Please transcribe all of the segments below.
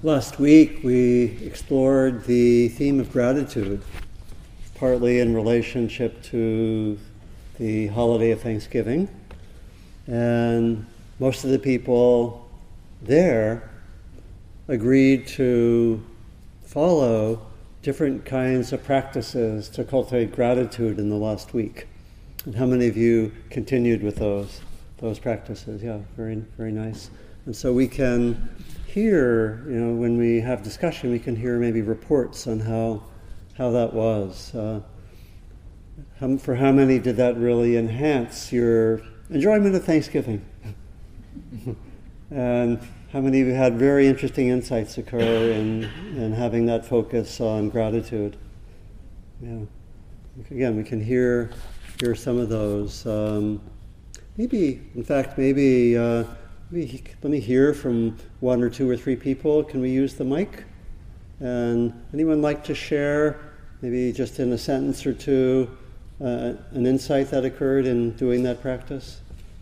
Last week we explored the theme of gratitude, partly in relationship to the holiday of Thanksgiving. And most of the people there agreed to follow different kinds of practices to cultivate gratitude in the last week. And how many of you continued with those practices? Yeah, very, very nice. And so we can hear, when we have discussion, we can hear maybe reports on how that was. For how many did that really enhance your enjoyment of Thanksgiving? And how many of you had very interesting insights occur in having that focus on gratitude? Yeah. Again, we can hear some of those. Maybe let me hear from one or two or three people. Can we use the mic? And anyone like to share, maybe just in a sentence or two, an insight that occurred in doing that practice?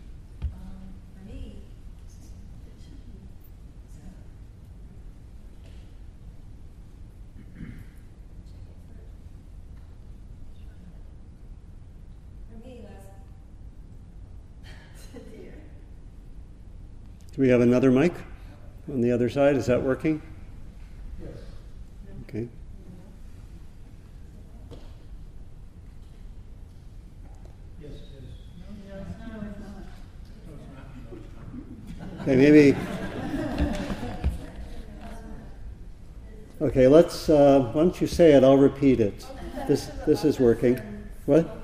Do we have another mic on the other side? Is that working? Yes. Okay. Yes, it is. No, it's not. Okay, maybe. Okay, let's. Why don't you say it? I'll repeat it. This is working. What?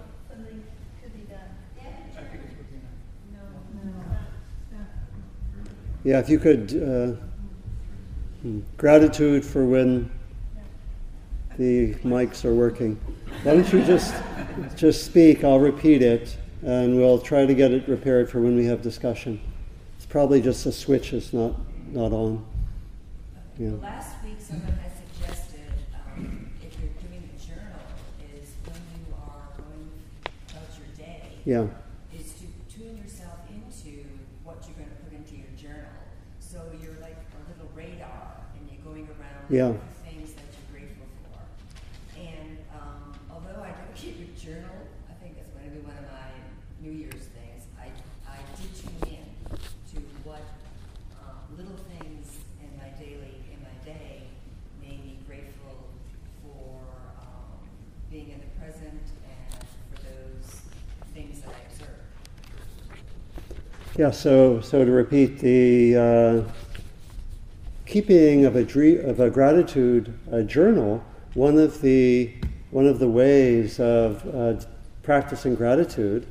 Yeah, if you could, gratitude for when the mics are working. Why don't you just speak, I'll repeat it, and we'll try to get it repaired for when we have discussion. It's probably just a switch is not on. Yeah. Well, last week someone had suggested, if you're doing a journal, is when you are going about your day, Yeah. is to tune yourself into what you're going to put into your journal. So you're like a little radar, and you're going around Yeah. with things that you're grateful for. And although I don't keep a journal, I think that's going to be one of my New Year's things. I did tune in to what little things in my day made me grateful for being in the present and for those things that I observed. Yeah, so to repeat, the keeping of a gratitude journal, one of the ways of practicing gratitude,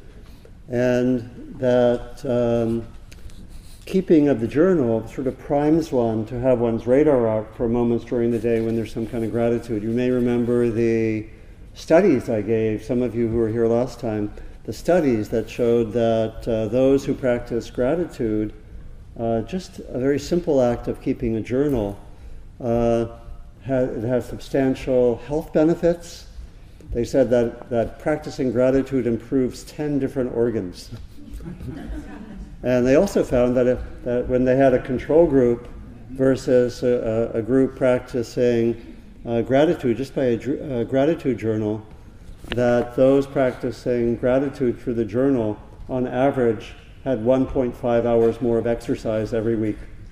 and that keeping of the journal sort of primes one to have one's radar out for moments during the day when there's some kind of gratitude. You may remember the studies I gave, some of you who were here last time, the studies that showed that those who practice gratitude, just a very simple act of keeping a journal, it has substantial health benefits. They said that practicing gratitude improves 10 different organs. And they also found that when they had a control group versus a group practicing gratitude just by a gratitude journal, that those practicing gratitude through the journal, on average, had 1.5 hours more of exercise every week.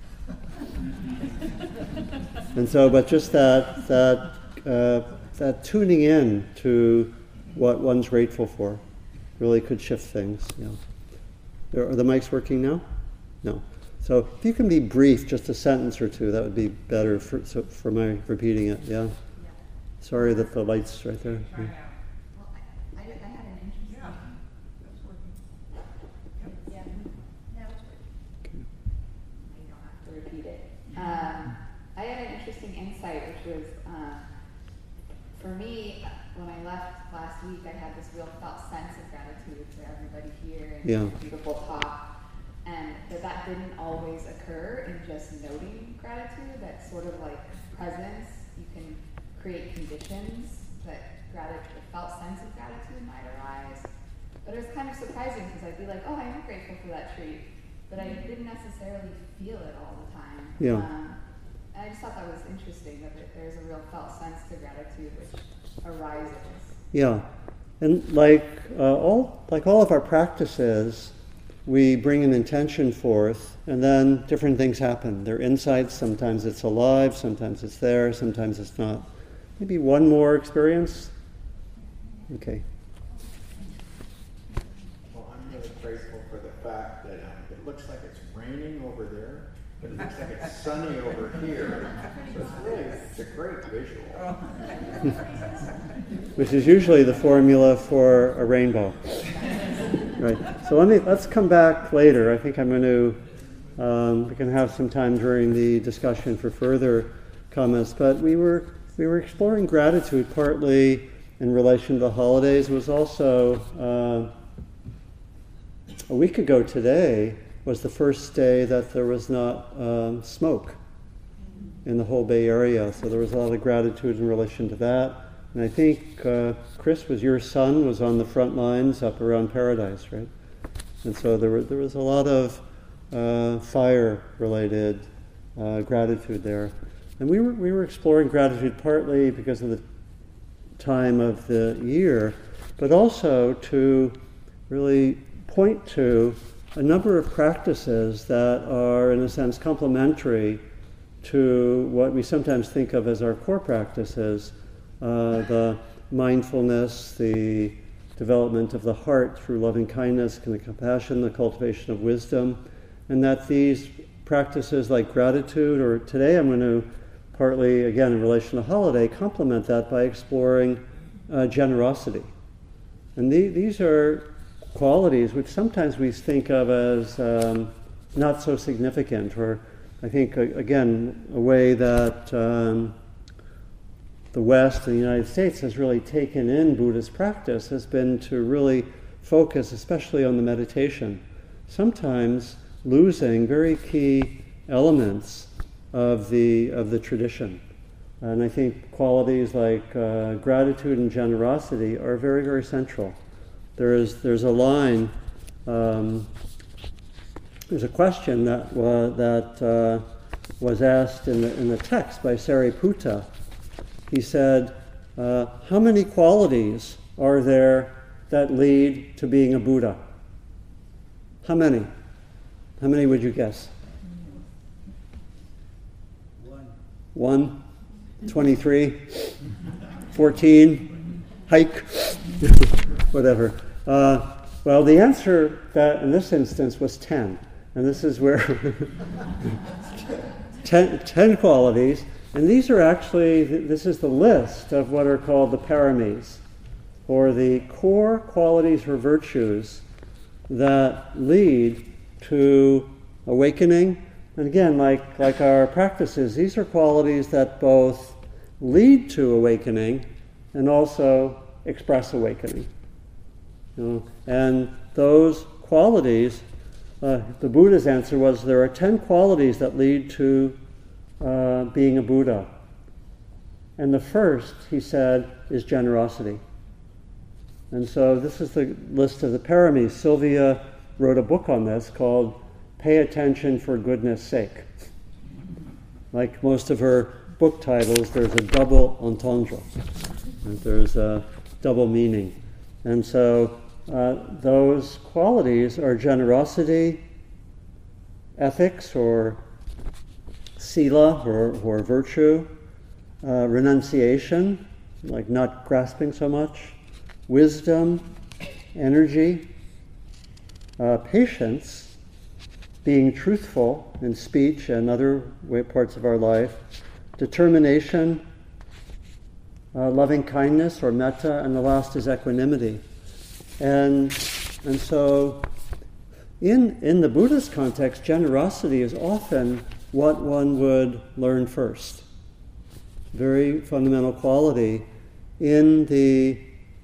And so, but just that tuning in to what one's grateful for really could shift things. Yeah. Are the mics working now? No. So if you can be brief, just a sentence or two, that would be better for my repeating it. Yeah. Sorry that the light's right there. Yeah. I had an interesting insight, which was, for me, when I left last week, I had this real felt sense of gratitude for everybody here and the beautiful talk, and that didn't always occur in just noting gratitude. That sort of like presence, you can create conditions that gratitude, a felt sense of gratitude might arise. But it was kind of surprising because I'd be like, oh, I am grateful for that treat, but I didn't necessarily feel it all the time. Yeah. And I just thought that was interesting that there's a real felt sense to gratitude which arises. Yeah, and like all of our practices, we bring an intention forth, and then different things happen. They're insights. Sometimes it's alive. Sometimes it's there. Sometimes it's not. Maybe one more experience. Okay. Well, I'm really grateful for the fact that it looks like it's raining over there, but it looks like it's sunny over here. So it's a great visual. Which is usually the formula for a rainbow. Right. So let's come back later. I think I'm going to we can have some time during the discussion for further comments. But we were exploring gratitude partly in relation to the holidays. It was also a week ago today was the first day that there was not smoke in the whole Bay Area. So there was a lot of gratitude in relation to that. And I think, Chris, your son was on the front lines up around Paradise, right? And so there was a lot of fire-related gratitude there. And we were exploring gratitude partly because of the time of the year, but also to really point to a number of practices that are, in a sense, complementary to what we sometimes think of as our core practices. The mindfulness, the development of the heart through loving kindness and the compassion, the cultivation of wisdom, and that these practices like gratitude, or today I'm going to partly, again, in relation to holiday, complement that by exploring generosity. And these are qualities which sometimes we think of as not so significant, or I think, again, a way that the West and the United States has really taken in Buddhist practice has been to really focus especially on the meditation, sometimes losing very key elements of the tradition. And I think qualities like gratitude and generosity are very, very central. There's a line, there's a question that was asked in the text by Sariputta. He said, how many qualities are there that lead to being a Buddha? How many? How many would you guess? 1? 23? 14? Hike? Whatever. Well, the answer that in this instance was 10. And this is where 10 qualities. And these are actually, this is the list of what are called the paramis, or the core qualities or virtues that lead to awakening. And again, like our practices, these are qualities that both lead to awakening and also express awakening. And those qualities, the Buddha's answer was there are 10 qualities that lead to being a Buddha. And the first, he said, is generosity. And so this is the list of the paramis. Sylvia wrote a book on this called Pay Attention for Goodness Sake. Like most of her book titles, there's a double entendre. There's a double meaning. And so those qualities are generosity, ethics, or sila, or virtue, renunciation, like not grasping so much, wisdom, energy, patience, being truthful in speech and other parts of our life, determination, loving kindness or metta, and the last is equanimity. And so in the Buddhist context, generosity is often what one would learn first. Very fundamental quality. In the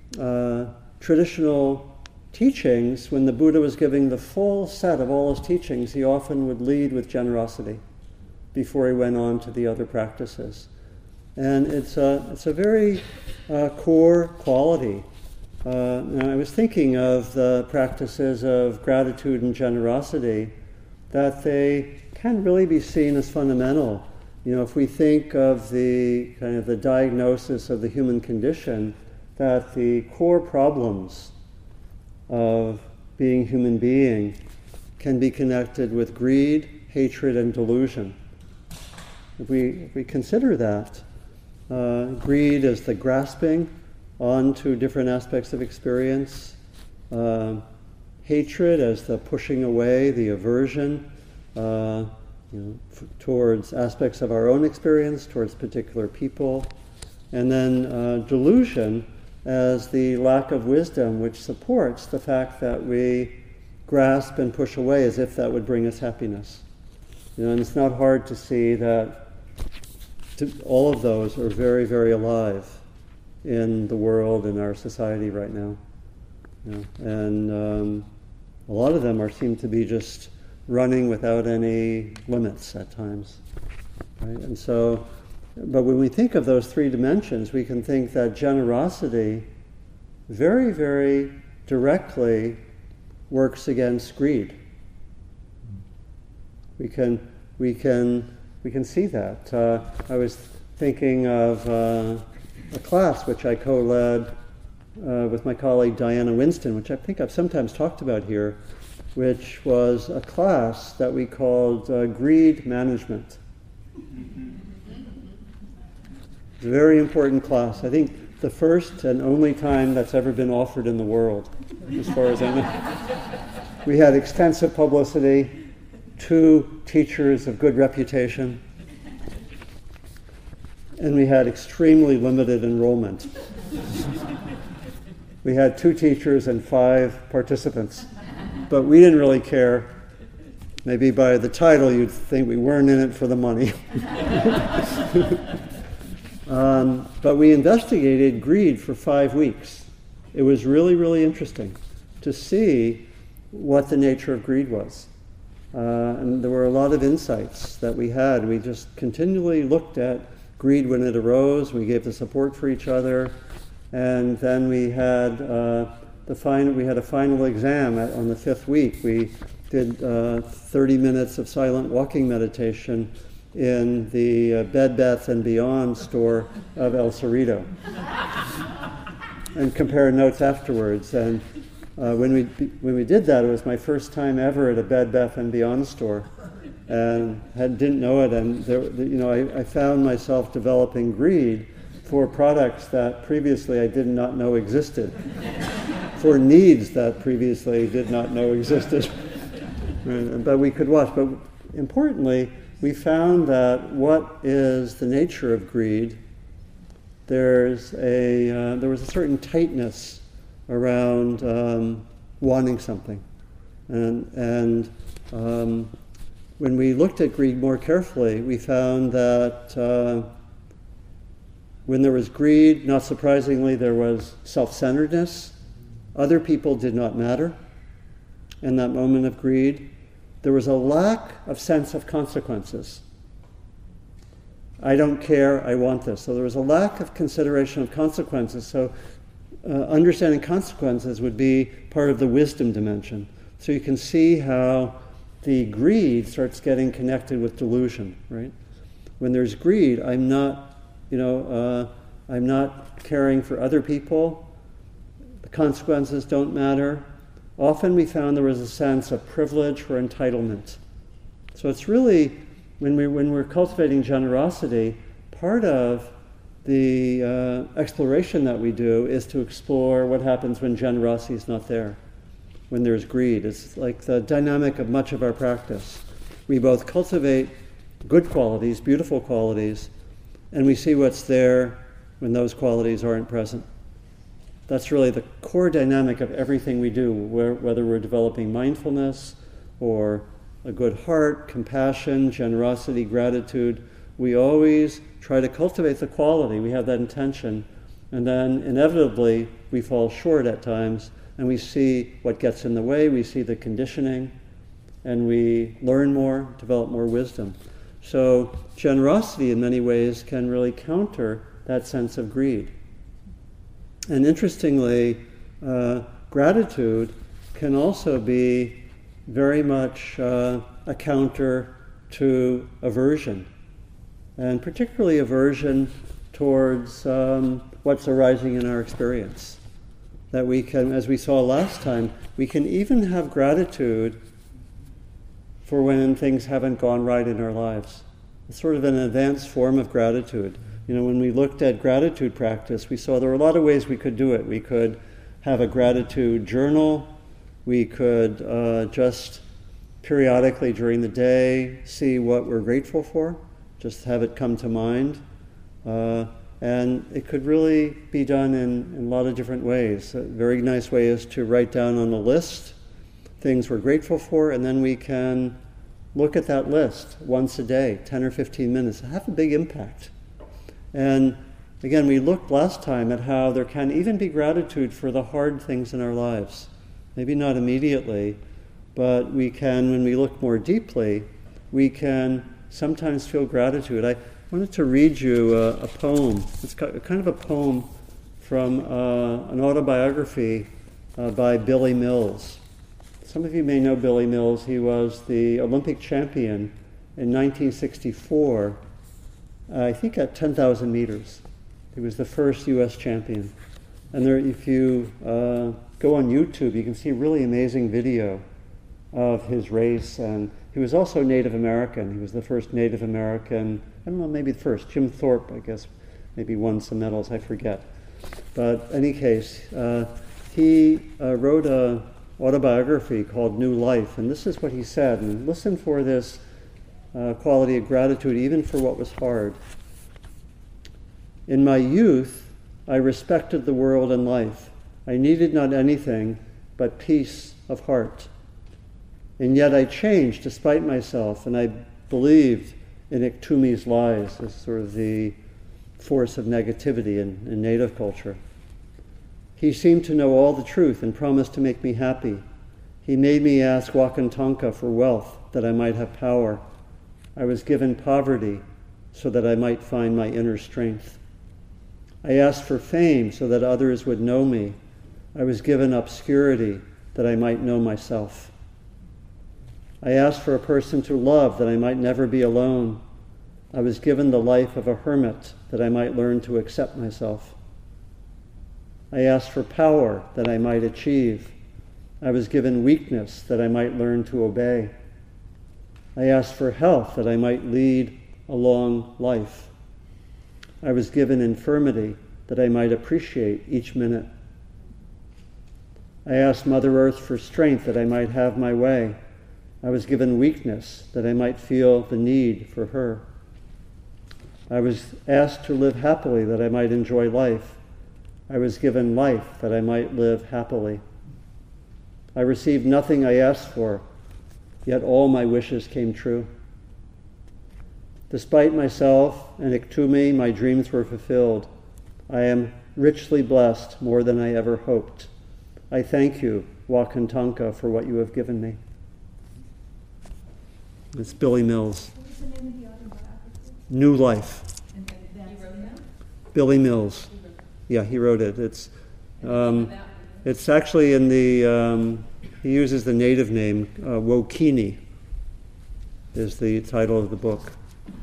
traditional teachings, when the Buddha was giving the full set of all his teachings, he often would lead with generosity before he went on to the other practices. And it's a very core quality. And I was thinking of the practices of gratitude and generosity, that they can really be seen as fundamental if we think of the kind of the diagnosis of the human condition, that the core problems of being human being can be connected with greed, hatred, and delusion. If we consider that, greed is the grasping onto different aspects of experience, hatred as the pushing away, the aversion towards aspects of our own experience, towards particular people, and then delusion as the lack of wisdom, which supports the fact that we grasp and push away as if that would bring us happiness. And it's not hard to see that all of those are very, very alive in the world, in our society right now. And a lot of them seem to be just running without any limits at times. Right? And so, but when we think of those three dimensions, we can think that generosity very, very directly works against greed. We can see that. I was thinking of a class which I co-led with my colleague Diana Winston, which I think I've sometimes talked about here, which was a class that we called Greed Management. It's a very important class. I think the first and only time that's ever been offered in the world, as far as I know. We had extensive publicity, 2 teachers of good reputation, and we had extremely limited enrollment. We had 2 teachers and 5 participants, but we didn't really care. Maybe by the title you'd think we weren't in it for the money. But we investigated greed for 5 weeks. It was really, really interesting to see what the nature of greed was. And there were a lot of insights that we had. We just continually looked at greed when it arose. We gave the support for each other. And then we had a final exam on the 5th week. We did 30 minutes of silent walking meditation in the Bed Bath & Beyond store of El Cerrito, and compared notes afterwards. And when we did that, it was my first time ever at a Bed Bath & Beyond store, and didn't know it. And I found myself developing greed for products that previously I did not know existed, for needs that previously did not know existed. But we could watch. But importantly, we found that what is the nature of greed? There was a certain tightness around wanting something, and when we looked at greed more carefully, we found that when there was greed, not surprisingly, there was self-centeredness. Other people did not matter in that moment of greed. There was a lack of sense of consequences. I don't care, I want this. So there was a lack of consideration of consequences. So understanding consequences would be part of the wisdom dimension. So you can see how the greed starts getting connected with delusion, right? When there's greed, I'm not caring for other people. The consequences don't matter. Often we found there was a sense of privilege or entitlement. So it's really, when we're cultivating generosity, part of the exploration that we do is to explore what happens when generosity is not there, when there's greed. It's like the dynamic of much of our practice. We both cultivate good qualities, beautiful qualities, and we see what's there when those qualities aren't present. That's really the core dynamic of everything we do, whether we're developing mindfulness or a good heart, compassion, generosity, gratitude. We always try to cultivate the quality. We have that intention, and then inevitably we fall short at times, and we see what gets in the way, we see the conditioning, and we learn more, develop more wisdom. So generosity in many ways can really counter that sense of greed. And interestingly, gratitude can also be very much a counter to aversion. and particularly aversion towards what's arising in our experience. That we can, as we saw last time, we can even have gratitude for when things haven't gone right in our lives. It's sort of an advanced form of gratitude. When we looked at gratitude practice, we saw there were a lot of ways we could do it. We could have a gratitude journal. We could just periodically during the day see what we're grateful for, just have it come to mind. And it could really be done in a lot of different ways. A very nice way is to write down on a list things we're grateful for, and then we can look at that list once a day, 10 or 15 minutes. Have a big impact. And again, we looked last time at how there can even be gratitude for the hard things in our lives. Maybe not immediately, but we can, when we look more deeply, we can sometimes feel gratitude. I wanted to read you a poem. It's kind of a poem from an autobiography by Billy Mills. Some of you may know Billy Mills. He was the Olympic champion in 1964, I think at 10,000 meters. He was the first U.S. champion. And there, if you go on YouTube, you can see a really amazing video of his race. And he was also Native American. He was the first Native American, I don't know, maybe the first. Jim Thorpe, I guess, maybe won some medals, I forget. But in any case, he wrote a autobiography called New Life, and this is what he said, and listen for this quality of gratitude even for what was hard. In my youth, I respected the world and life. I needed not anything but peace of heart. And yet I changed despite myself, and I believed in Iktumi's lies as sort of the force of negativity in native culture. He seemed to know all the truth and promised to make me happy. He made me ask Wakantanka for wealth, that I might have power. I was given poverty so that I might find my inner strength. I asked for fame so that others would know me. I was given obscurity that I might know myself. I asked for a person to love that I might never be alone. I was given the life of a hermit that I might learn to accept myself. I asked for power that I might achieve. I was given weakness that I might learn to obey. I asked for health that I might lead a long life. I was given infirmity that I might appreciate each minute. I asked Mother Earth for strength that I might have my way. I was given weakness that I might feel the need for her. I was asked to live happily that I might enjoy life. I was given life that I might live happily. I received nothing I asked for, yet all my wishes came true. Despite myself and Iktumi, my dreams were fulfilled. I am richly blessed more than I ever hoped. I thank you, Wakantanka, for what you have given me. It's Billy Mills. What was the name of the autobiography? New Life. And then you wrote that? Billy Mills. Yeah, he wrote it. It's actually in the, he uses the native name, Wokini is the title of the book.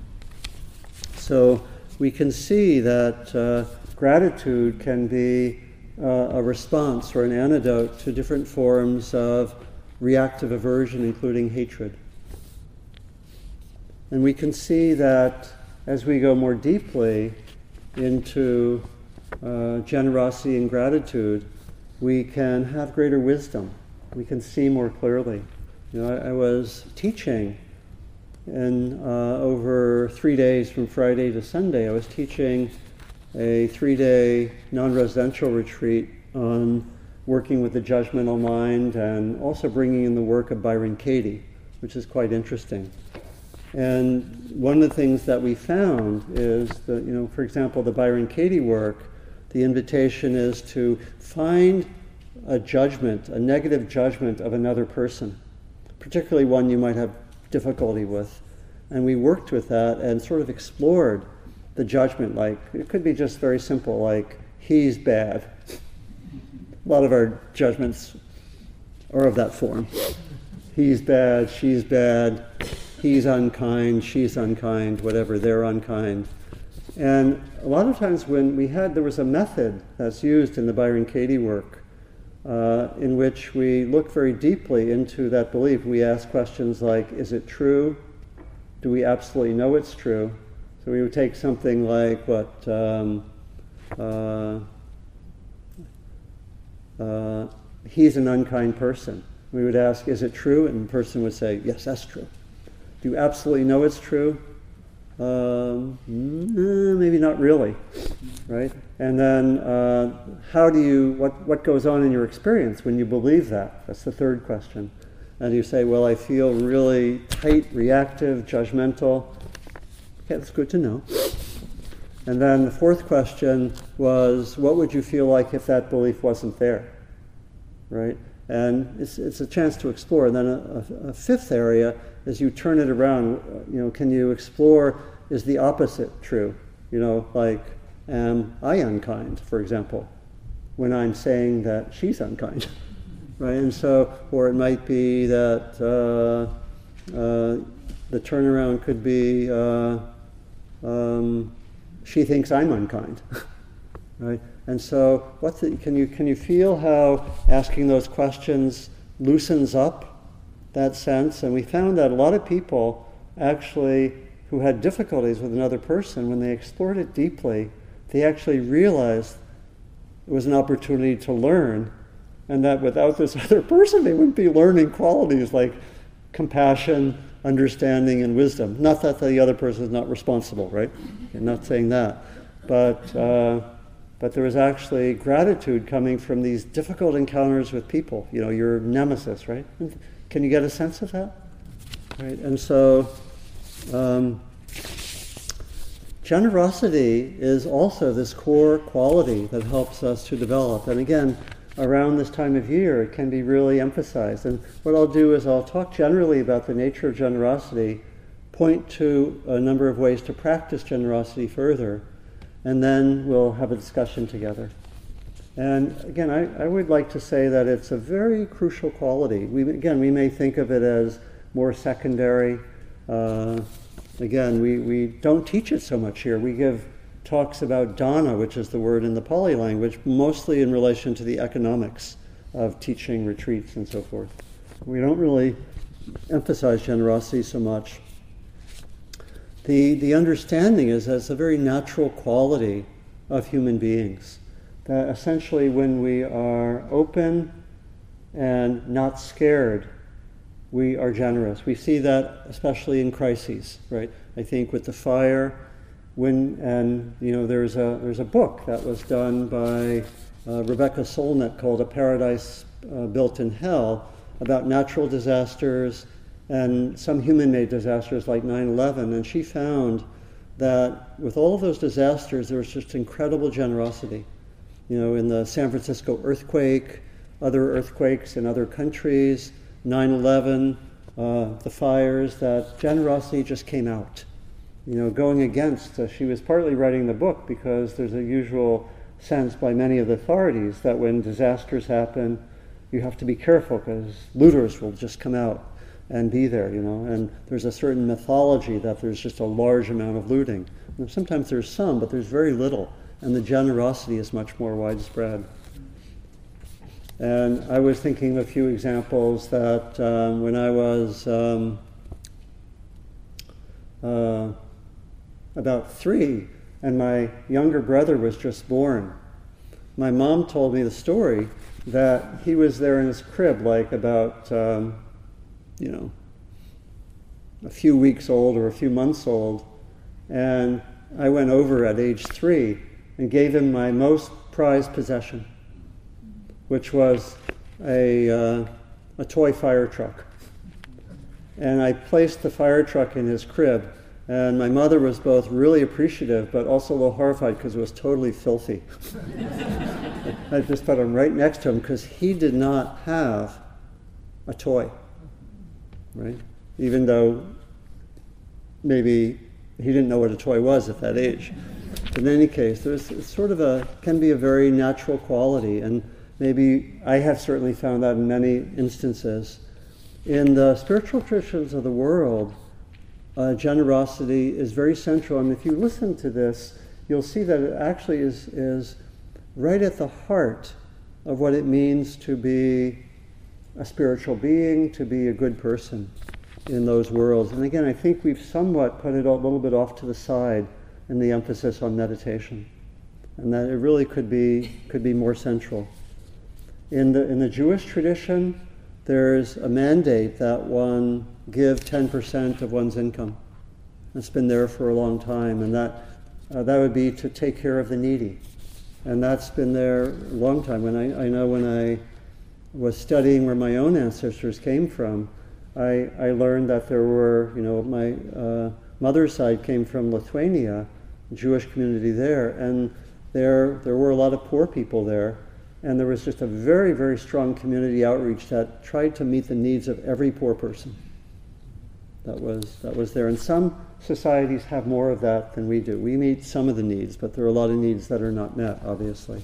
So we can see that gratitude can be a response or an antidote to different forms of reactive aversion, including hatred. And we can see that as we go more deeply into generosity and gratitude, we can have greater wisdom. We can see more clearly. I was teaching, and over 3 days from Friday to Sunday, I was teaching a 3-day non-residential retreat on working with the judgmental mind and also bringing in the work of Byron Katie, which is quite interesting. And one of the things that we found is that, for example, the Byron Katie work, the invitation is to find a judgment, a negative judgment of another person, particularly one you might have difficulty with. And we worked with that and sort of explored the judgment. Like, it could be just very simple, like, he's bad. A lot of our judgments are of that form. He's bad, she's bad. he's unkind, she's unkind, whatever, they're unkind. And a lot of times there was a method that's used in the Byron Katie work in which we look very deeply into that belief. We ask questions like, is it true? Do we absolutely know it's true? So we would take something like he's an unkind person. We would ask, is it true? And the person would say, yes, that's true. Do you absolutely know it's true? Maybe not really, right? And then what goes on in your experience when you believe that? That's the third question. And you say, well, I feel really tight, reactive, judgmental. Okay, that's good to know. And then the fourth question was, what would you feel like if that belief wasn't there, right? And it's a chance to explore. And then a fifth area is you turn it around. Can you explore, is the opposite true? Like, am I unkind, for example, when I'm saying that she's unkind, right? And so, or it might be that the turnaround could be, she thinks I'm unkind, right? And so, can you feel how asking those questions loosens up that sense? And we found that a lot of people actually who had difficulties with another person, when they explored it deeply, they actually realized it was an opportunity to learn, and that without this other person, they wouldn't be learning qualities like compassion, understanding, and wisdom. Not that the other person is not responsible, right? I'm not saying that, but there was actually gratitude coming from these difficult encounters with people. Your nemesis, right? Can you get a sense of that? Right, and so generosity is also this core quality that helps us to develop. And again, around this time of year, it can be really emphasized. And what I'll do is I'll talk generally about the nature of generosity, point to a number of ways to practice generosity further, and then we'll have a discussion together. And again, I would like to say that it's a very crucial quality. We may think of it as more secondary. We don't teach it so much here. We give talks about dana, which is the word in the Pali language, mostly in relation to the economics of teaching retreats and so forth. We don't really emphasize generosity so much. The understanding is that it's a very natural quality of human beings. That essentially when we are open and not scared, we are generous. We see that especially in crises, right? I think with the fire, there's a book that was done by Rebecca Solnit called A Paradise Built in Hell about natural disasters and some human-made disasters like 9/11, and she found that with all of those disasters, there was just incredible generosity. In the San Francisco earthquake, other earthquakes in other countries, 9/11, the fires, that generosity just came out. Going against, she was partly writing the book because there's a usual sense by many of the authorities that when disasters happen, you have to be careful because looters will just come out and be there, and there's a certain mythology that there's just a large amount of looting. Sometimes there's some, but there's very little, and the generosity is much more widespread. And I was thinking of a few examples that when I was about 3 and my younger brother was just born, my mom told me the story that he was there in his crib like about a few weeks old or a few months old, and I went over at age 3 and gave him my most prized possession, which was a toy fire truck. And I placed the fire truck in his crib, and my mother was both really appreciative but also a little horrified because it was totally filthy. I just put him right next to him because he did not have a toy, right? Even though maybe he didn't know what a toy was at that age. In any case, there's can be a very natural quality, and maybe I have certainly found that in many instances. In the spiritual traditions of the world, generosity is very central. And if you listen to this, you'll see that it actually is right at the heart of what it means to be a spiritual being, to be a good person in those worlds. And again, I think we've somewhat put it a little bit off to the side in the emphasis on meditation, and that it really could be more central. In the Jewish tradition, there's a mandate that one give 10% of one's income. It's been there for a long time, and that would be to take care of the needy. And that's been there a long time. I know when I was studying where my own ancestors came from, I learned that there were, my mother's side came from Lithuania, a Jewish community there, and there were a lot of poor people there, and there was just a very, very strong community outreach that tried to meet the needs of every poor person that was there. And some societies have more of that than we do. We meet some of the needs, but there are a lot of needs that are not met, obviously.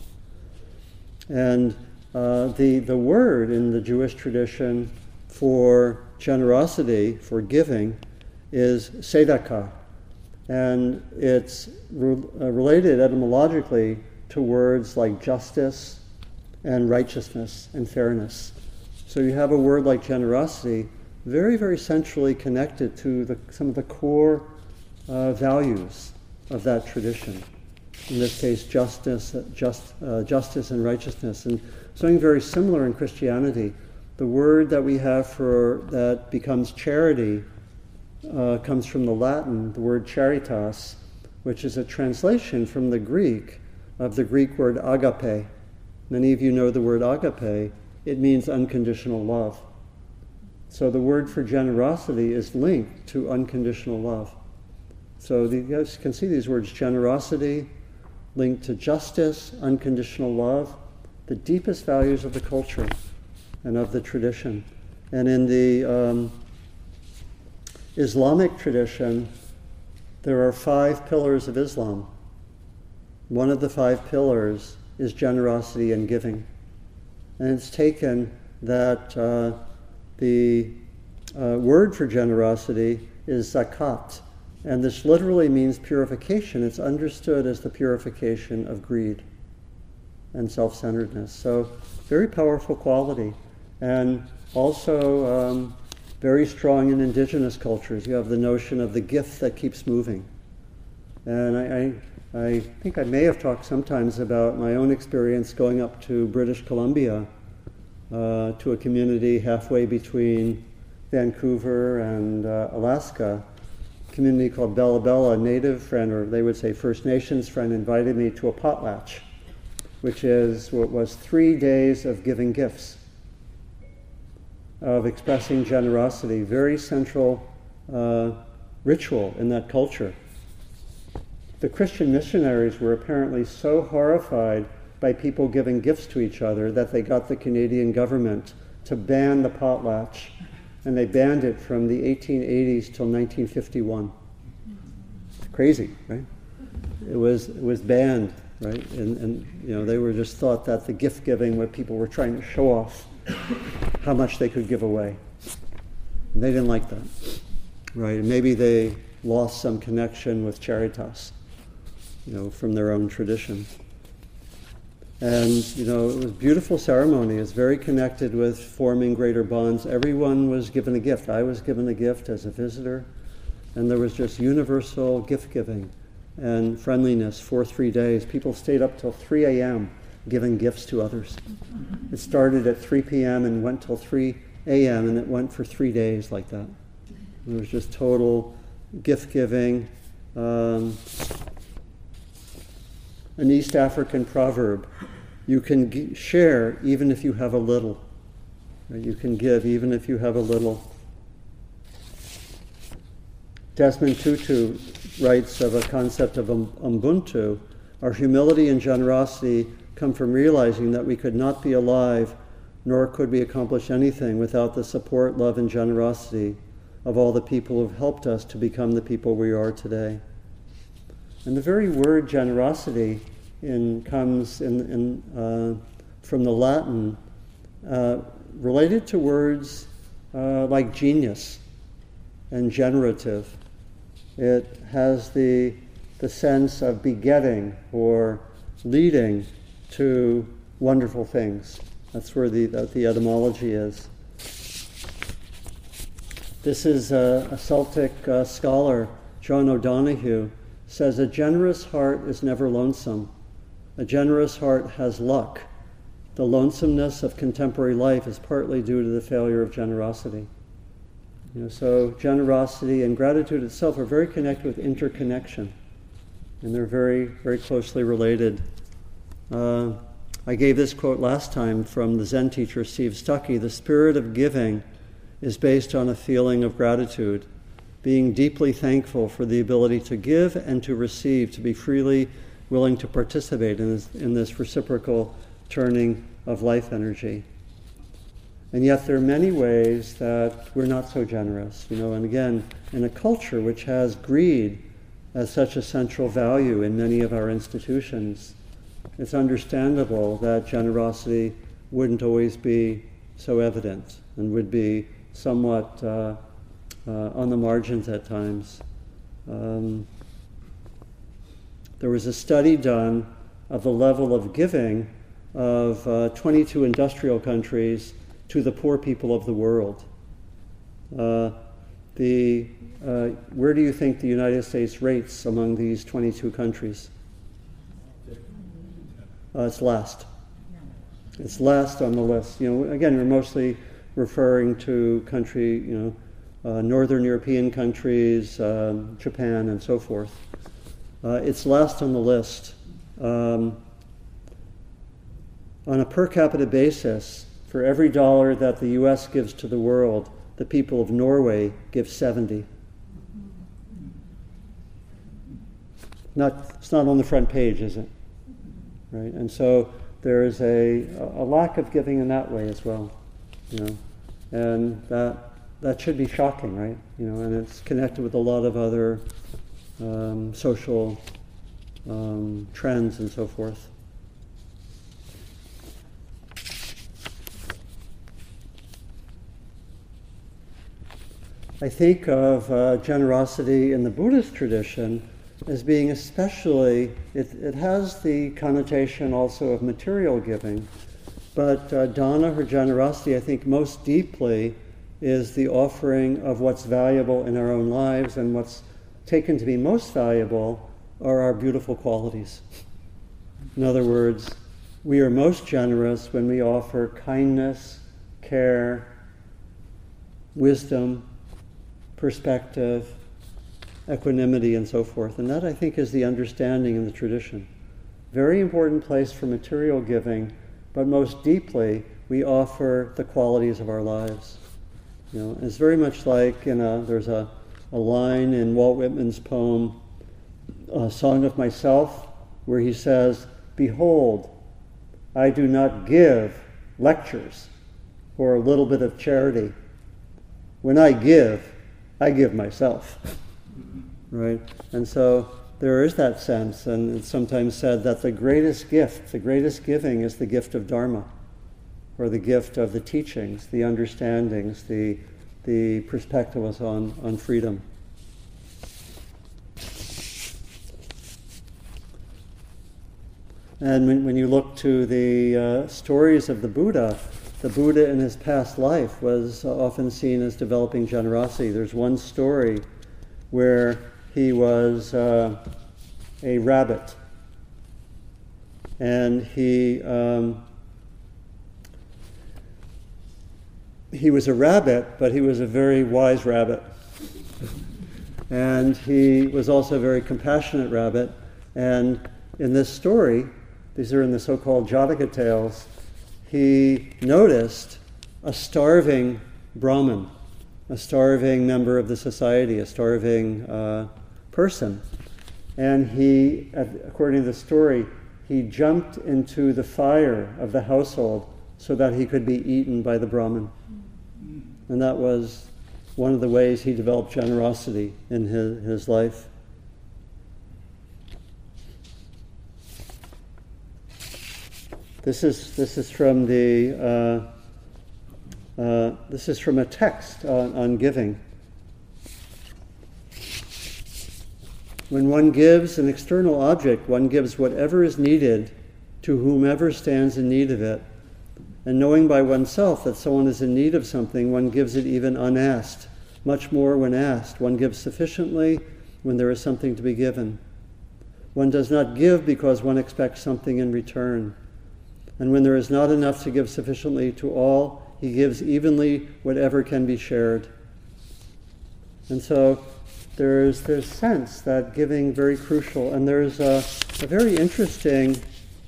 And the word in the Jewish tradition for generosity, for giving, is tzedakah. And it's related etymologically to words like justice and righteousness and fairness. So you have a word like generosity very, very centrally connected to some of the core values of that tradition. In this case, justice and righteousness. And something very similar in Christianity. The word that we have that becomes charity comes from the Latin, the word charitas, which is a translation from the Greek of the Greek word agape. Many of you know the word agape. It means unconditional love. So the word for generosity is linked to unconditional love. So you guys can see these words: generosity, linked to justice, unconditional love, the deepest values of the culture and of the tradition. And in the Islamic tradition, there are 5 pillars of Islam. One of the 5 pillars is generosity and giving. And it's taken that the word for generosity is zakat. And this literally means purification. It's understood as the purification of greed and self-centeredness. So very powerful quality. And also very strong in indigenous cultures. You have the notion of the gift that keeps moving. And I think I may have talked sometimes about my own experience going up to British Columbia, to a community halfway between Vancouver and Alaska, a community called Bella Bella. A native friend, or they would say First Nations friend, invited me to a potlatch, which is what was 3 days of giving gifts, of expressing generosity, very central ritual in that culture. The Christian missionaries were apparently so horrified by people giving gifts to each other that they got the Canadian government to ban the potlatch, and they banned it from the 1880s till 1951. It's crazy, right? It was banned, right? And they were just thought that the gift giving, where people were trying to show off how much they could give away. And they didn't like that, right? And maybe they lost some connection with Charitas, from their own tradition. And, it was a beautiful ceremony. It's very connected with forming greater bonds. Everyone was given a gift. I was given a gift as a visitor. And there was just universal gift giving and friendliness for 3 days. People stayed up till 3 a.m. giving gifts to others. It started at 3 p.m. and went till 3 a.m. and it went for 3 days like that. It was just total gift giving. An East African proverb: you can share even if you have a little. Right? You can give even if you have a little. Desmond Tutu writes of a concept of Ubuntu: our humility and generosity come from realizing that we could not be alive, nor could we accomplish anything without the support, love, and generosity of all the people who have helped us to become the people we are today. And the very word generosity comes from the Latin, related to words like genius and generative It has the sense of begetting or leading to wonderful things. That's where the etymology is. This is a Celtic scholar, John O'Donoghue, says a generous heart is never lonesome. A generous heart has luck. The lonesomeness of contemporary life is partly due to the failure of generosity. So generosity and gratitude itself are very connected with interconnection, and they're very, very closely related. I gave this quote last time from the Zen teacher Steve Stuckey: the spirit of giving is based on a feeling of gratitude, being deeply thankful for the ability to give and to receive, to be freely willing to participate in this reciprocal turning of life energy. And yet there are many ways that we're not so generous, and again, in a culture which has greed as such a central value in many of our institutions, it's understandable that generosity wouldn't always be so evident and would be somewhat on the margins at times. There was a study done of the level of giving of 22 industrial countries to the poor people of the world. Where do you think the United States rates among these 22 countries? It's last. It's last on the list. Again, we're mostly referring to Northern European countries, Japan, and so forth. It's last on the list. On a per capita basis, for every dollar that the U.S. gives to the world, the people of Norway give 70. It's not on the front page, is it? Right, and so there is a lack of giving in that way as well, and that should be shocking, right? And it's connected with a lot of other social trends and so forth. I think of generosity in the Buddhist tradition as being especially, it has the connotation also of material giving, but dana, her generosity, I think most deeply is the offering of what's valuable in our own lives, and what's taken to be most valuable are our beautiful qualities. In other words, we are most generous when we offer kindness, care, wisdom, perspective, equanimity, and so forth. And that, I think, is the understanding in the tradition. Very important place for material giving, but most deeply, we offer the qualities of our lives. It's very much like, there's a line in Walt Whitman's poem, A Song of Myself, where he says, "Behold, I do not give lectures or a little bit of charity. When I give myself." Right? And so there is that sense, and it's sometimes said that the greatest giving is the gift of Dharma, or the gift of the teachings, the understandings, the perspectives on freedom. And when you look to the stories of the Buddha in his past life was often seen as developing generosity. There's one story where he was a rabbit, and he was a rabbit, but he was a very wise rabbit. And he was also a very compassionate rabbit. And in this story, these are in the so-called Jataka tales, he noticed a starving Brahmin, a starving member of the society, a starving person. And he, according to the story, he jumped into the fire of the household so that he could be eaten by the Brahmin. And that was one of the ways he developed generosity in his life. This is from this is from a text on giving. When one gives an external object, one gives whatever is needed to whomever stands in need of it. And knowing by oneself that someone is in need of something, one gives it even unasked. Much more when asked. One gives sufficiently when there is something to be given. One does not give because one expects something in return. And when there is not enough to give sufficiently to all, he gives evenly whatever can be shared. And so there's sense that giving very crucial. And there's a very interesting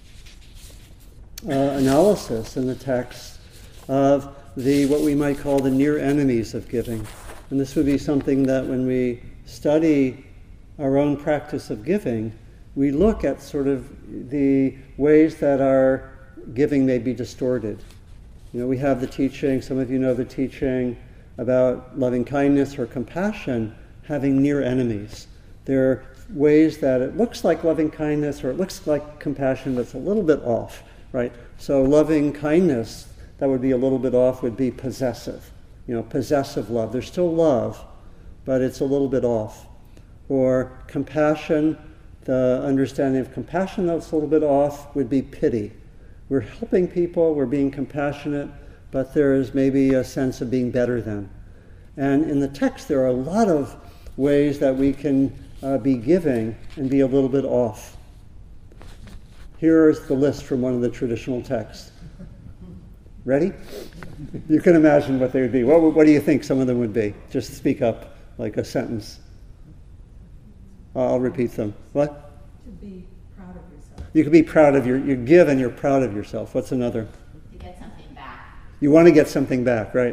analysis in the text of what we might call the near enemies of giving. And this would be something that when we study our own practice of giving, we look at sort of the ways that our giving may be distorted. You know, we have the teaching, some of you know the teaching about loving kindness or compassion having near enemies. There are ways that it looks like loving kindness or it looks like compassion, but it's a little bit off, right? So loving kindness, that would be a little bit off, would be possessive. You know, possessive love. There's still love, but it's a little bit off. Or compassion, the understanding of compassion that's a little bit off would be pity. We're helping people, we're being compassionate, but there is maybe a sense of being better than. And in the text, there are a lot of ways that we can be giving and be a little bit off. Here's the list from one of the traditional texts. Ready? You can imagine what they would be. What do you think some of them would be? Just speak up, like a sentence. I'll repeat them. What? To be proud of yourself. You can be proud of you give and you're proud of yourself. What's another? To get something back. You want to get something back, right?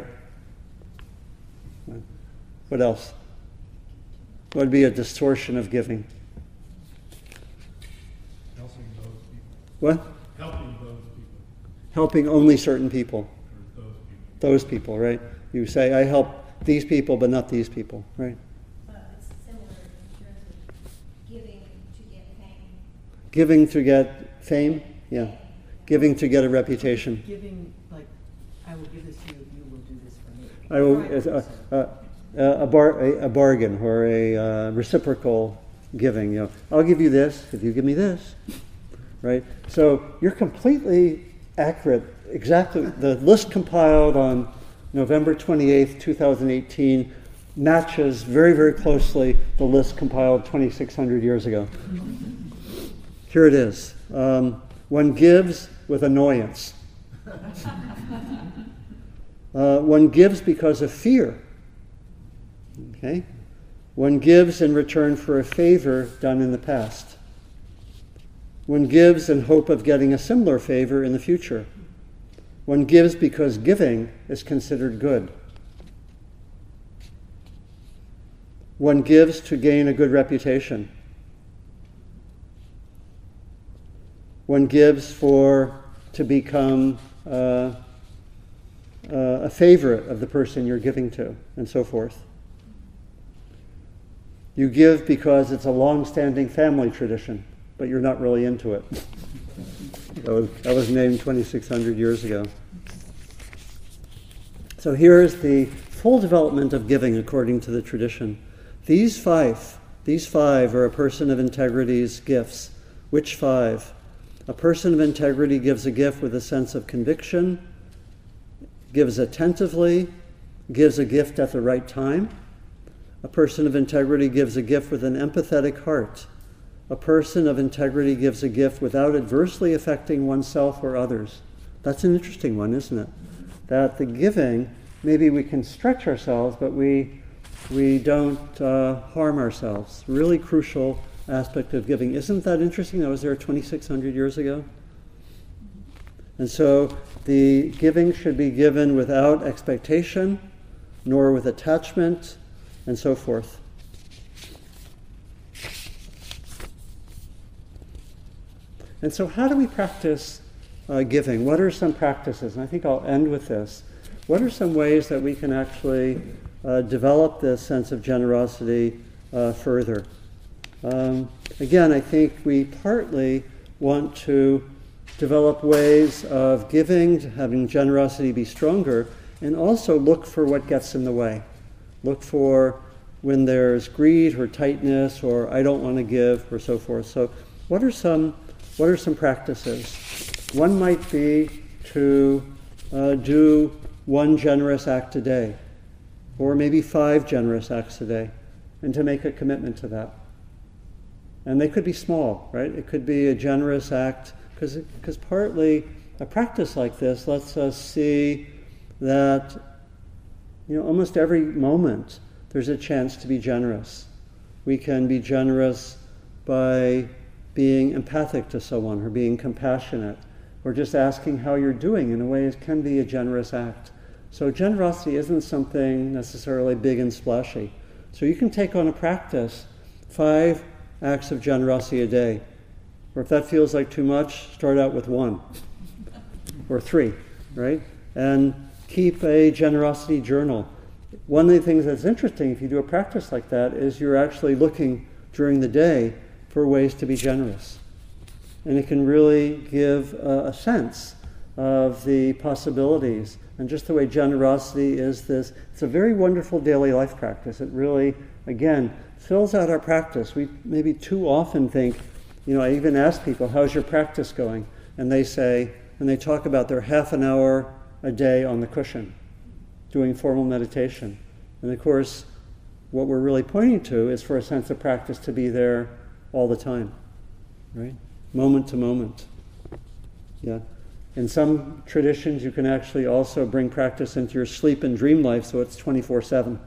What else? What would be a distortion of giving? Helping those people. What? Helping those people. Helping only certain people. Or those people. Those people, right? You say, I help these people, but not these people, right? It's similar in terms of giving to get fame. Giving to get fame? Yeah. Giving to get a reputation. Giving, like, I will give this to you if you will do this for me. I will, a bargain or a reciprocal giving. You know, I'll give you this if you give me this, right? So you're completely accurate. Exactly, the list compiled on November 28th, 2018 matches very, very closely the list compiled 2,600 years ago. Here it is. One gives with annoyance. One gives because of fear. Okay? One gives in return for a favor done in the past. One gives in hope of getting a similar favor in the future. One gives because giving is considered good. One gives to gain a good reputation. One gives to become a favorite of the person you're giving to, and so forth. You give because it's a long-standing family tradition, but you're not really into it. That was named 2,600 years ago. So here's the full development of giving according to the tradition. These five are a person of integrity's gifts. Which five? A person of integrity gives a gift with a sense of conviction, gives attentively, gives a gift at the right time. A person of integrity gives a gift with an empathetic heart. A person of integrity gives a gift without adversely affecting oneself or others. That's an interesting one, isn't it? That the giving, maybe we can stretch ourselves, but we don't harm ourselves. Really crucial aspect of giving. Isn't that interesting? That was there 2,600 years ago. And so the giving should be given without expectation, nor with attachment, and so forth. And so how do we practice giving? What are some practices? And I think I'll end with this. What are some ways that we can actually develop this sense of generosity further? Again, I think we partly want to develop ways of giving, having generosity be stronger, and also look for what gets in the way. Look for when there's greed or tightness or I don't want to give or so forth. So what are some practices? One might be to do one generous act a day, or maybe 5 generous acts a day, and to make a commitment to that. And they could be small, right? It could be a generous act, because partly a practice like this lets us see that, almost every moment there's a chance to be generous. We can be generous by being empathic to someone, or being compassionate, or just asking how you're doing in a way it can be a generous act. So generosity isn't something necessarily big and splashy. So you can take on a practice, 5 acts of generosity a day. Or if that feels like too much, start out with 1 or 3, right? And keep a generosity journal. One of the things that's interesting if you do a practice like that is you're actually looking during the day for ways to be generous. And it can really give a sense of the possibilities. And just the way generosity is this, it's a very wonderful daily life practice. It really, again, fills out our practice. We maybe too often think, I even ask people, how's your practice going? And they say, and they talk about their half an hour a day on the cushion, doing formal meditation. And of course, what we're really pointing to is for a sense of practice to be there all the time, right? Moment to moment. Yeah. In some traditions, you can actually also bring practice into your sleep and dream life, so it's 24/7.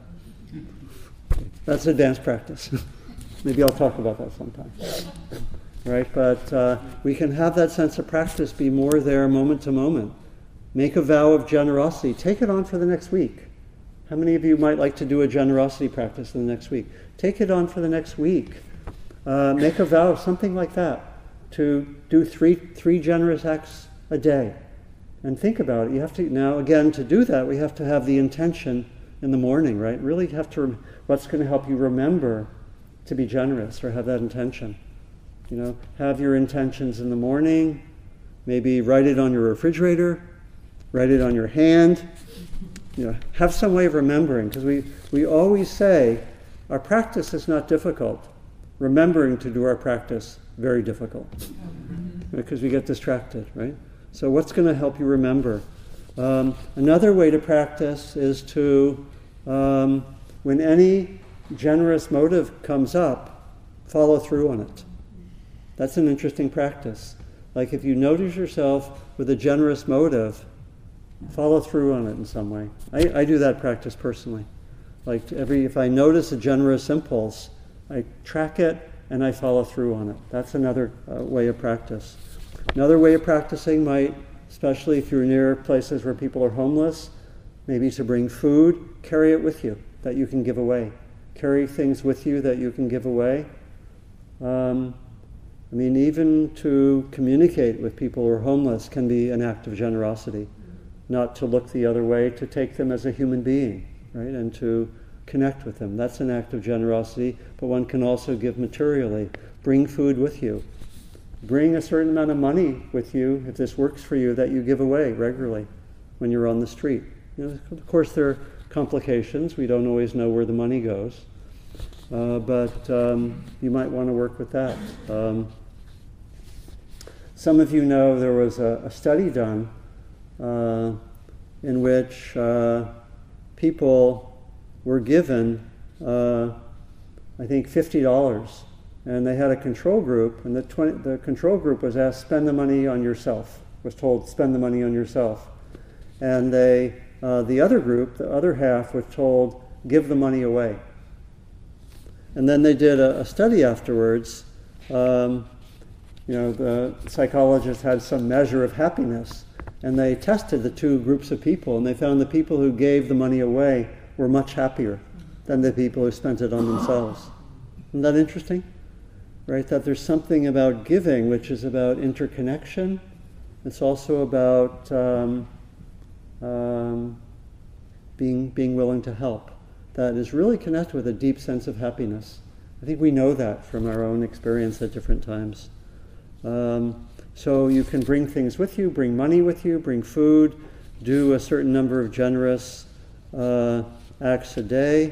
That's advanced practice. Maybe I'll talk about that sometime. Right? But we can have that sense of practice be more there moment to moment. Make a vow of generosity. Take it on for the next week. How many of you might like to do a generosity practice in the next week? Take it on for the next week. Make a vow, something like that, to do three generous acts a day. And think about it. You have to, now again, to do that, we have to have the intention in the morning, right? Really have to, what's going to help you remember to be generous or have that intention. Have your intentions in the morning, maybe write it on your refrigerator, write it on your hand, have some way of remembering, because we always say our practice is not difficult. Remembering to do our practice, very difficult, because we get distracted, right? So what's going to help you remember? Another way to practice is to, when any generous motive comes up, follow through on it. That's an interesting practice. Like if you notice yourself with a generous motive, follow through on it in some way. I do that practice personally. Like if I notice a generous impulse, I track it and I follow through on it. That's another way of practice. Another way of practicing might, especially if you're near places where people are homeless, maybe to bring food, carry it with you that you can give away. Carry things with you that you can give away. Even to communicate with people who are homeless can be an act of generosity. Not to look the other way, to take them as a human being, right? And to connect with them. That's an act of generosity, but one can also give materially. Bring food with you. Bring a certain amount of money with you, if this works for you, that you give away regularly when you're on the street. Of course, there are complications. We don't always know where the money goes. But you might want to work with that. Some of you know there was a study done in which people were given, I think, $50. And they had a control group, and the control group was asked, spend the money on yourself. Was told, spend the money on yourself. And the other group, the other half, was told, give the money away. And then they did a study afterwards. The psychologists had some measure of happiness, and they tested the two groups of people, and they found the people who gave the money away were much happier than the people who spent it on themselves. Isn't that interesting? Right? That there's something about giving which is about interconnection. It's also about being willing to help. That is really connected with a deep sense of happiness. I think we know that from our own experience at different times. So you can bring things with you, bring money with you, bring food, do a certain number of generous acts a day,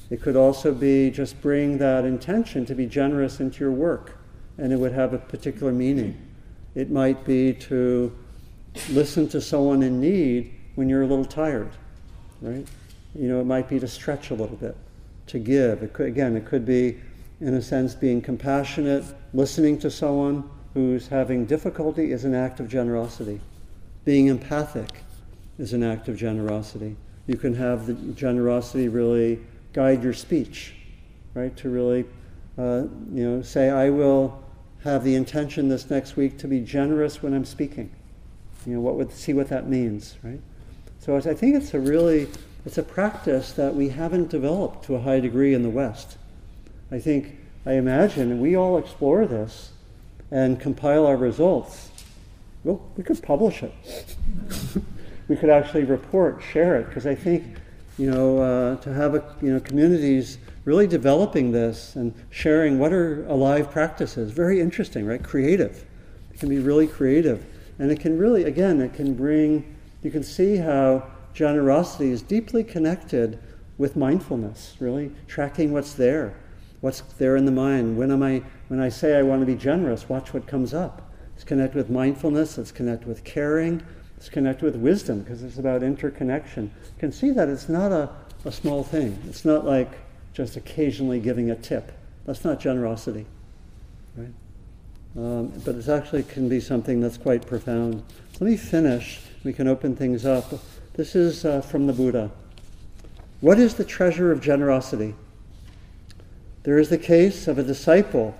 It could also be just bring that intention to be generous into your work, and it would have a particular meaning. It might be to listen to someone in need when you're a little tired, right? It might be to stretch a little bit, to give. It could be, in a sense, being compassionate. Listening to someone who's having difficulty is an act of generosity. Being empathic is an act of generosity. You can have the generosity really guide your speech, right? To really, say, I will have the intention this next week to be generous when I'm speaking. See what that means, right? So I think it's a practice that we haven't developed to a high degree in the West. I imagine we all explore this and compile our results. Well, we could publish it. We could actually report, share it, because I think, to have communities really developing this and sharing what are alive practices, very interesting, right? Creative. It can be really creative. And it can really, you can see how generosity is deeply connected with mindfulness, really tracking what's there in the mind. When I say I want to be generous, watch what comes up. It's connected with mindfulness, it's connected with caring, it's connected with wisdom, because it's about interconnection. You can see that it's not a small thing. It's not like just occasionally giving a tip. That's not generosity, right? But it actually can be something that's quite profound. So let me finish. We can open things up. This is from the Buddha. What is the treasure of generosity? There is the case of a disciple,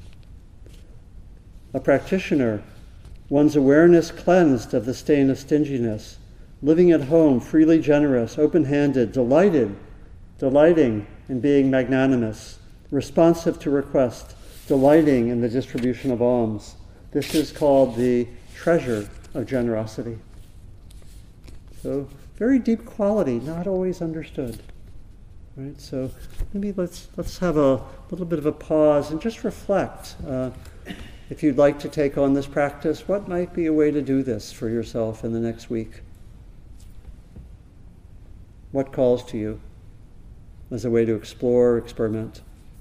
a practitioner, one's awareness cleansed of the stain of stinginess, living at home, freely generous, open-handed, delighting in being magnanimous, responsive to request, delighting in the distribution of alms. This is called the treasure of generosity. So, very deep quality, not always understood. Right? So maybe let's have a little bit of a pause and just reflect. If you'd like to take on this practice, what might be a way to do this for yourself in the next week? What calls to you as a way to explore, experiment?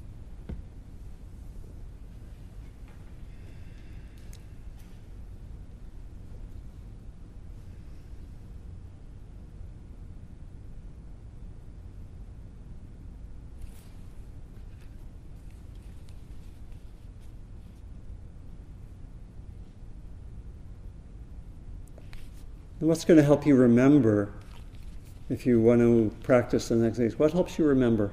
And what's going to help you remember if you want to practice the next days? What helps you remember?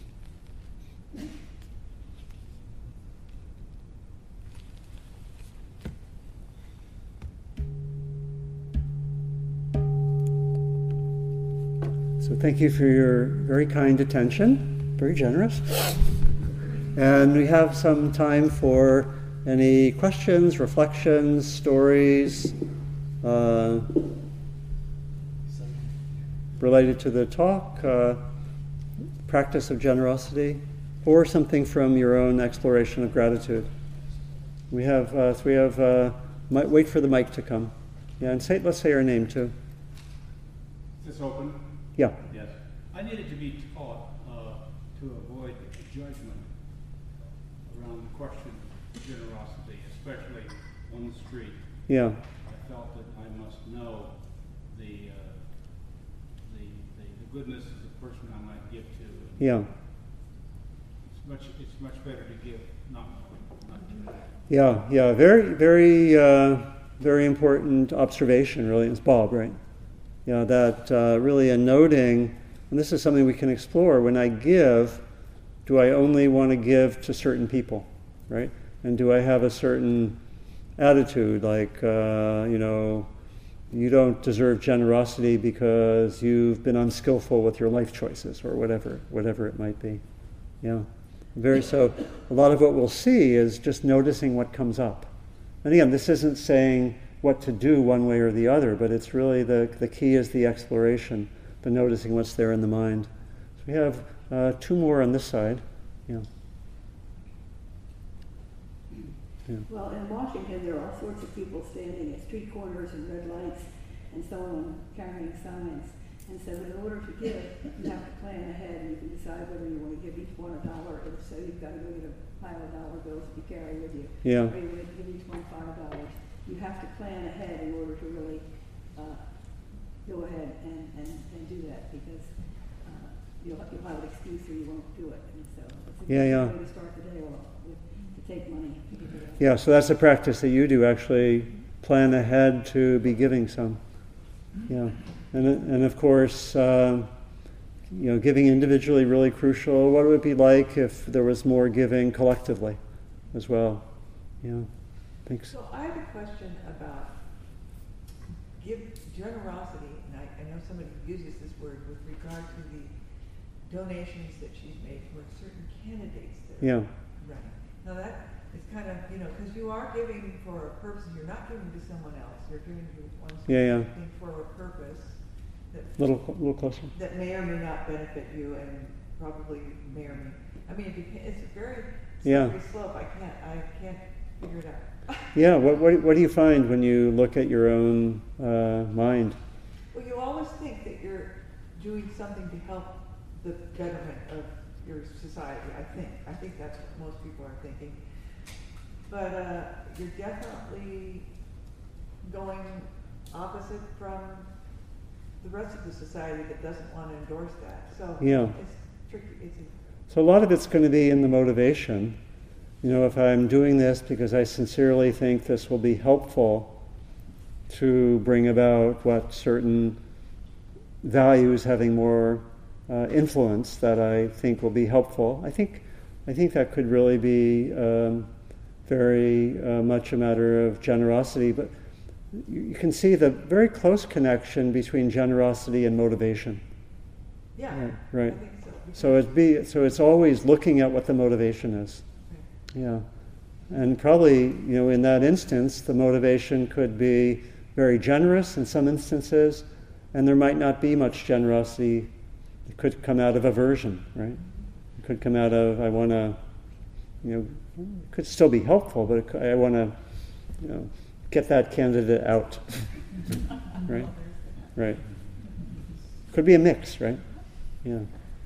So thank you for your very kind attention, very generous. And we have some time for any questions, reflections, stories, related to the talk, practice of generosity, or something from your own exploration of gratitude. Wait for the mic to come. Yeah, and let's say our name too. Is this open? Yeah. Yes. I needed to be taught to avoid judgment around the question of generosity, especially on the street. Yeah. I felt that I must know the goodness of the person I might give to. Yeah. It's much better to give not to. Yeah. Very, very, very important observation. Really, it's Bob, right? Yeah. That really a noting, and this is something we can explore. When I give, do I only want to give to certain people, right? And do I have a certain attitude, like you don't deserve generosity because you've been unskillful with your life choices, or whatever it might be. Yeah. So a lot of what we'll see is just noticing what comes up. And again, this isn't saying what to do one way or the other, but it's really the key is the exploration, the noticing what's there in the mind. So we have two more on this side. Yeah. Yeah. Well, in Washington, there are all sorts of people standing at street corners and red lights, and someone carrying signs. And so in order to give, you have to plan ahead, and you can decide whether you want to give each one $1, or so you've got to go get a pile of dollar bills that you carry with you. Yeah. Or you want to give each one $5. You have to plan ahead in order to really go ahead and do that, because you'll have an excuse or you won't do it. And so it's a good way to start the day off, to take money. Yeah, so that's a practice that you do, actually plan ahead to be giving some. Yeah. And of course, giving individually really crucial. What would it be like if there was more giving collectively as well? Yeah, thanks. So I have a question about generosity, and I know somebody uses this word with regard to the donations that she's made for certain candidates that are running. Now that is kind of, because you are giving for a purpose. You're not giving to someone else. You're giving to one thing for a purpose. Little closer. That may or may not benefit you, and probably may or may. I mean, it's a very slippery slope. I can't figure it out. Yeah. What do you find when you look at your own mind? Well, you always think that you're doing something to help the betterment of your society. I think that's what most people are thinking. But you're definitely going opposite from the rest of the society that doesn't want to endorse that. So it's tricky. So a lot of it's going to be in the motivation. If I'm doing this because I sincerely think this will be helpful to bring about what certain values having more influence that I think will be helpful. I think that could really be very much a matter of generosity, but you can see the very close connection between generosity and motivation. Yeah, right. I think so. So it's always looking at what the motivation is. Yeah, and probably in that instance the motivation could be very generous in some instances, and there might not be much generosity. It could come out of aversion, right? It could come out of I want to, it could still be helpful, but I want to, get that candidate out, right? Right. Could be a mix, right? Yeah.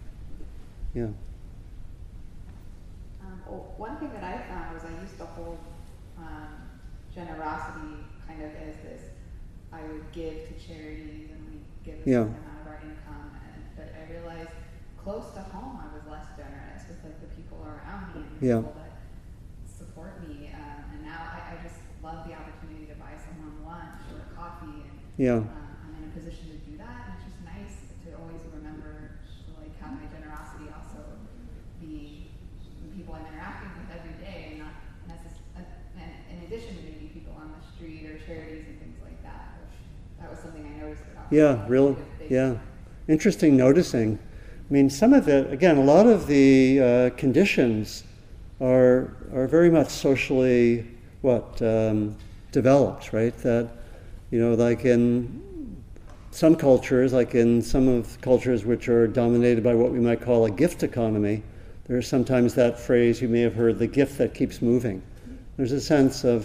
One thing that I found was I used to hold generosity kind of as this, I would give to charities and we give a certain amount of our income, but I realized close to home I was less generous with the people around me and the people that support me, and now I just love the opportunity to buy someone lunch or coffee, and I'm in a position to do that, and it's just nice to always remember to have my generosity also be people I'm interacting with every day, and not necessarily, and in addition to maybe people on the street or charities and things like that. That was something I noticed about. Yeah, really. Yeah, interesting noticing. I mean, some of it, again, a lot of the conditions are very much socially developed, right? That like in some cultures, like in some of the cultures which are dominated by what we might call a gift economy. There's sometimes that phrase you may have heard, the gift that keeps moving. There's a sense of,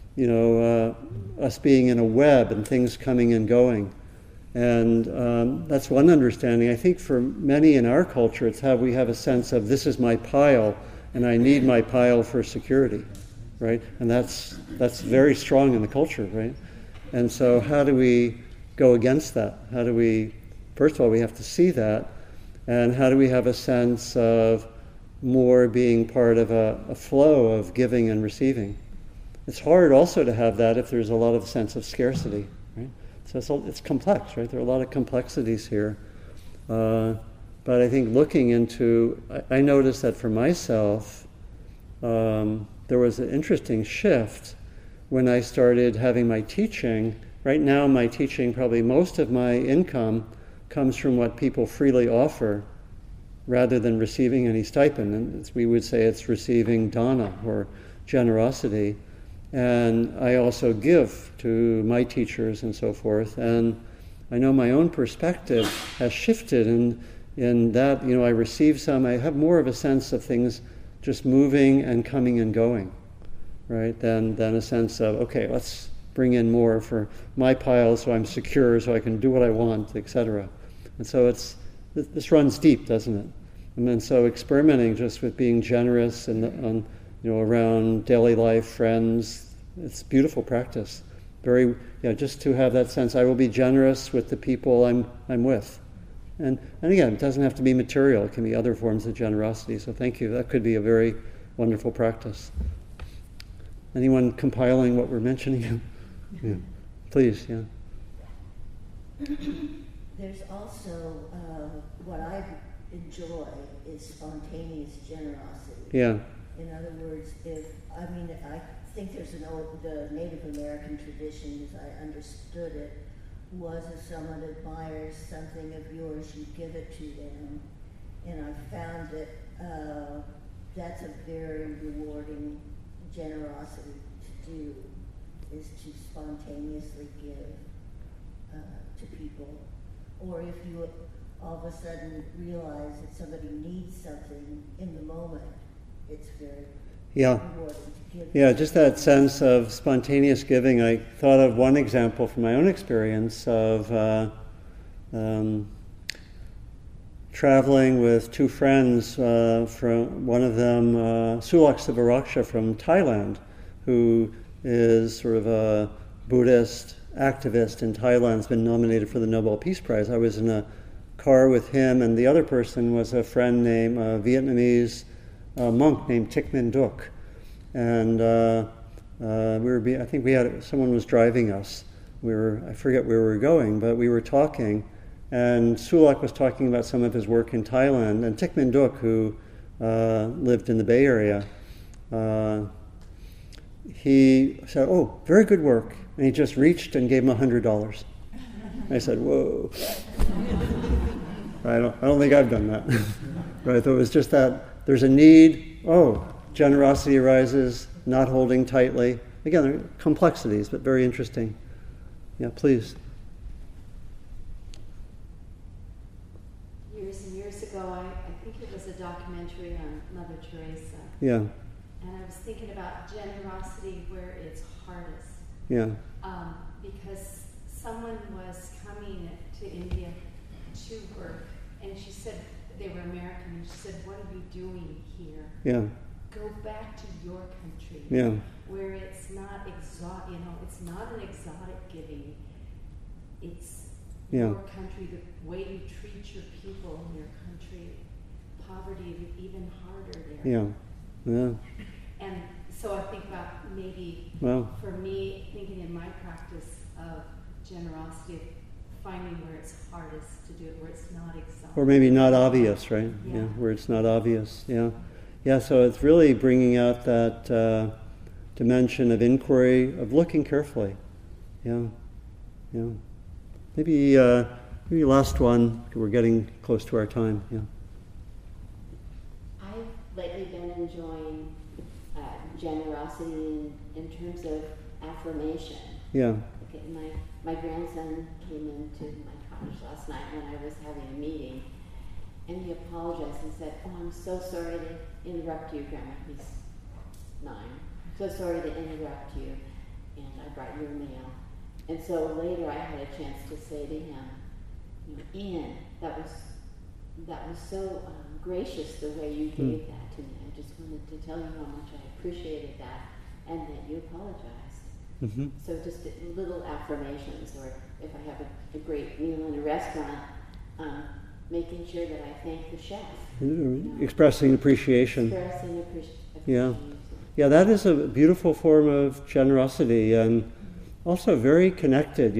us being in a web and things coming and going. And that's one understanding. I think for many in our culture, it's how we have a sense of this is my pile and I need my pile for security, right? And that's very strong in the culture, right? And so how do we go against that? How do we, first of all, we have to see that, and how do we have a sense of more being part of a flow of giving and receiving? It's hard also to have that if there's a lot of sense of scarcity, right? So it's complex, right? There are a lot of complexities here. But I think looking into, I noticed that for myself, there was an interesting shift when I started having my teaching. Right now, my teaching, probably most of my income comes from what people freely offer rather than receiving any stipend. And we would say it's receiving dana, or generosity. And I also give to my teachers and so forth. And I know my own perspective has shifted in that, I receive some, I have more of a sense of things just moving and coming and going, right? Than a sense of, okay, let's bring in more for my pile so I'm secure, so I can do what I want, etc. And so this runs deep, doesn't it? And then so experimenting just with being generous and around daily life, friends, it's beautiful practice. Just to have that sense, I will be generous with the people I'm with. And again, it doesn't have to be material. It can be other forms of generosity. So thank you. That could be a very wonderful practice. Anyone compiling what we're mentioning? Yeah. Please, yeah. There's also, what I enjoy is spontaneous generosity. Yeah. In other words, I think there's the Native American tradition, as I understood it, was if someone admires something of yours, you give it to them. And I found that that's a very rewarding generosity to do, is to spontaneously give to people. Or if you all of a sudden realize that somebody needs something in the moment, it's very rewarding to give. Yeah, just that sense of spontaneous giving. I thought of one example from my own experience of traveling with two friends, from one of them, Sulak Siva-Raksha from Thailand, who is sort of a Buddhist activist in Thailand, has been nominated for the Nobel Peace Prize. I was in a car with him, and the other person was a friend named, a Vietnamese monk named Thich Minh Duc. And I think someone was driving us. I forget where we were going, but we were talking, and Sulak was talking about some of his work in Thailand, and Thich Minh Duc, who lived in the Bay Area, he said, "Oh, very good work." And he just reached and gave him $100. I said, "Whoa." I don't think I've done that. Right? So it was just that there's a need. Generosity arises, not holding tightly. Again, there are complexities, but very interesting. Yeah, please. Years and years ago, I think it was a documentary on Mother Teresa. Yeah. And I was thinking about generosity where it's hardest. Yeah. Because someone was coming to India to work, and she said, they were American, and she said, "What are you doing here? Yeah. Go back to your country." Yeah. Where it's not exotic, it's not an exotic giving. It's your country, the way you treat your people in your country. Poverty is even harder there. Yeah. Yeah. And so I think about maybe, for me, thinking in my practice of generosity, finding where it's hardest to do it, where it's not exotic. Or maybe not obvious, right? Yeah. Where it's not obvious. Yeah. Yeah, so it's really bringing out that dimension of inquiry, of looking carefully. Yeah. Yeah. Maybe last one, we're getting close to our time. Yeah. I've lately been enjoying generosity in terms of affirmation. Yeah. Okay, my grandson came into my cottage last night when I was having a meeting, and he apologized and said, "Oh, I'm so sorry to interrupt you, Grandma." He's 9. "So sorry to interrupt you, and I brought your mail." And so later I had a chance to say to him, "Ian, that was so gracious the way you gave that to me. I just wanted to tell you how much I appreciated that, and that you apologized." Mm-hmm. So just little affirmations, or if I have a great meal in a restaurant, making sure that I thank the chef. Expressing appreciation. Expressing appreciation. Yeah. Yeah, that is a beautiful form of generosity, and also very connected.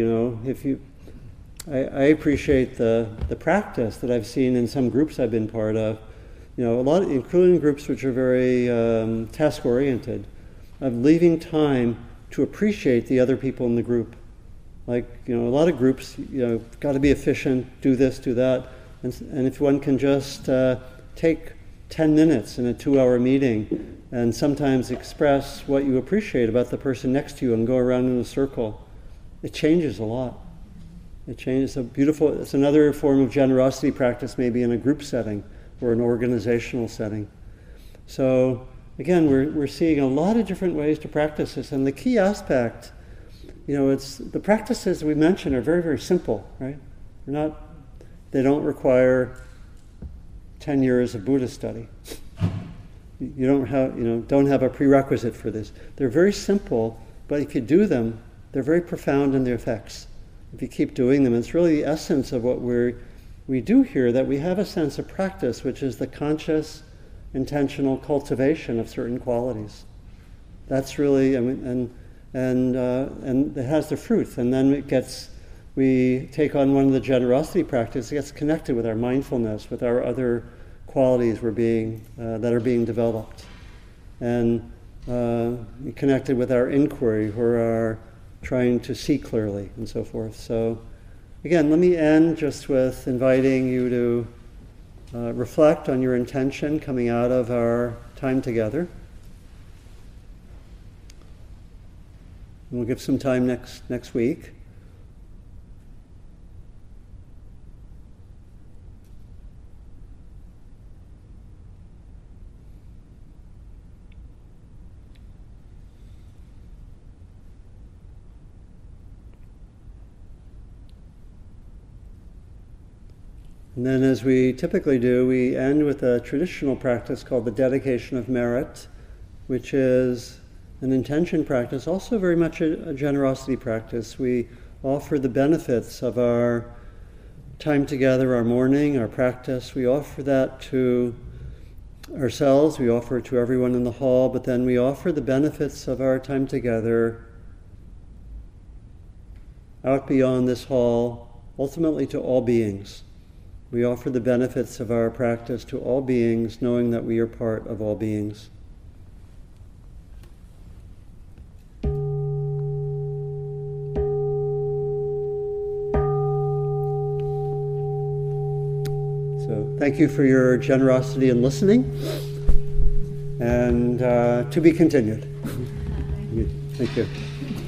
I appreciate the practice that I've seen in some groups I've been part of. A lot, including groups which are very task-oriented, of leaving time to appreciate the other people in the group. Like, a lot of groups, got to be efficient, do this, do that. And if one can just take 10 minutes in a 2-hour meeting and sometimes express what you appreciate about the person next to you and go around in a circle, it changes a lot. It changes. It's another form of generosity practice, maybe in a group setting or an organizational setting. So again, we're seeing a lot of different ways to practice this, and the key aspect, it's the practices we mentioned are very, very simple, right? they don't require 10 years of Buddhist study. You don't have a prerequisite for this. They're very simple, but if you do them, they're very profound in their effects. If you keep doing them, it's really the essence of what we do here, that we have a sense of practice, which is the conscious, intentional cultivation of certain qualities. That's really, and it has the fruit, and then we take on one of the generosity practices. It gets connected with our mindfulness, with our other qualities that are being developed, and connected with our inquiry, or our trying to see clearly, and so forth. So, again, let me end just with inviting you to reflect on your intention coming out of our time together. And we'll give some time next week. And then, as we typically do, we end with a traditional practice called the dedication of merit, which is an intention practice, also very much a generosity practice. We offer the benefits of our time together, our morning, our practice. We offer that to ourselves, we offer it to everyone in the hall, but then we offer the benefits of our time together out beyond this hall, ultimately to all beings. We offer the benefits of our practice to all beings, knowing that we are part of all beings. So, thank you for your generosity in listening, and to be continued. Thank you.